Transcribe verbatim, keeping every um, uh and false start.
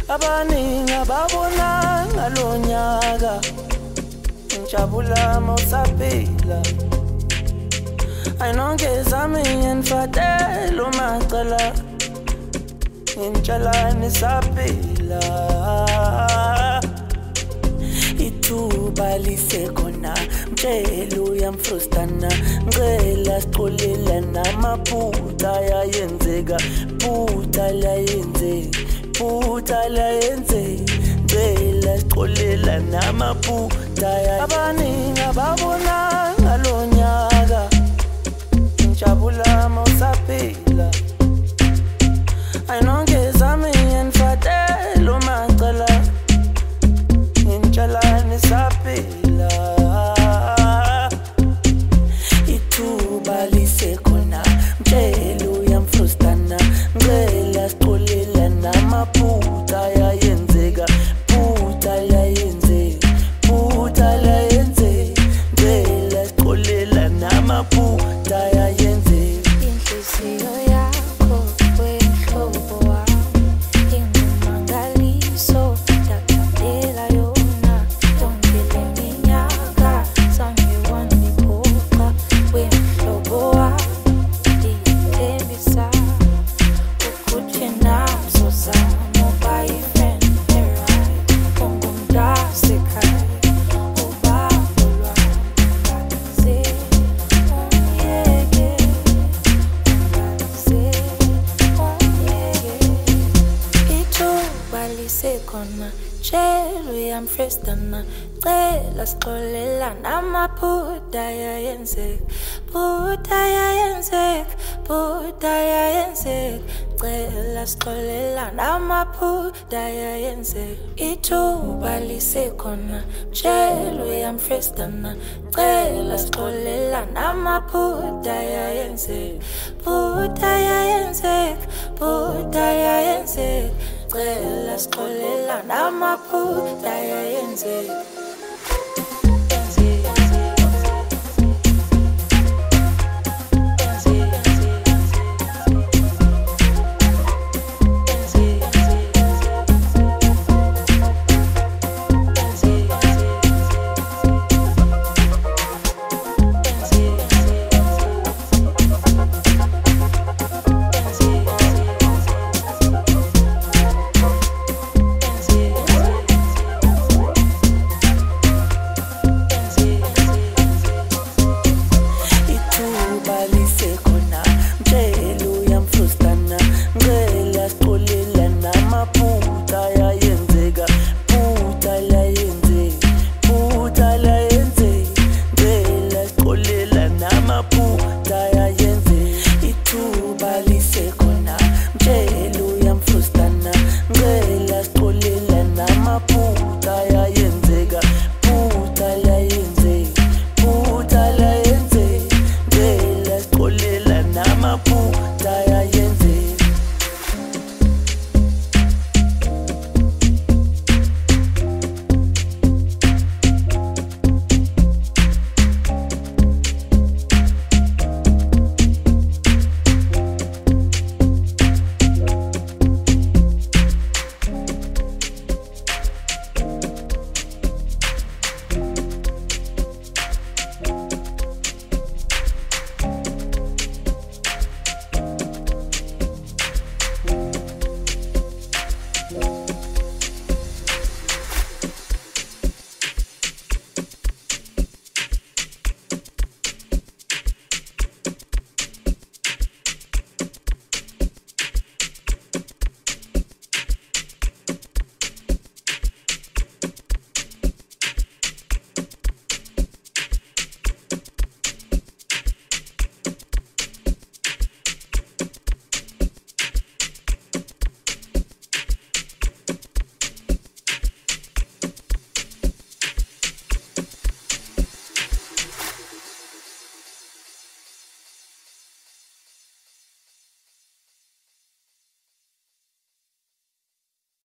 Abaningi ababona ngalonyaka njabula mawusaphila ayinongezami ngifatela umacala ngintshela nisaphila ithuba lisekhona mtshela uyamfrustana ngicela sixolela namaphutha ayenzeka phutha layenzeka phutha layenzeka ngicela sixolela namaphutha abaningi ababona ngalonyaka njabula mawusaphila ayinongezami ngifatela umacala ngintshela nisaphila ithuba lisekhona mtshela uyamfrustana ngicela sixolela namaphutha ayenzeka phutha layenzeka phutha layenzeka ngicela sixolela namaphutha ayenzeka inhliziyo yakho wehlobo wami ingumangaliso ndakhandela yona yonke le minyaka zange wangiphoqa wehlobo wami ndiyithembisa ukuthi nazo zami uba yi-friend e-right ungumntasekhaya ubambo lwami ungalize ungiyeke ungalize ungiyeke ithuba lisekhona tshela uyamfrustana cela sixolela namaphutha ayenzeka phutha ayenzeka phutha ayenzeka cela sixolela namaphutha ayenzeka ithuba lisekhona tshela uyamfrustana cela sixolela namaphutha ayenzeka phutha ayenzeka phutha ayenzeka cela sixolela namaphutha ayenzeka Put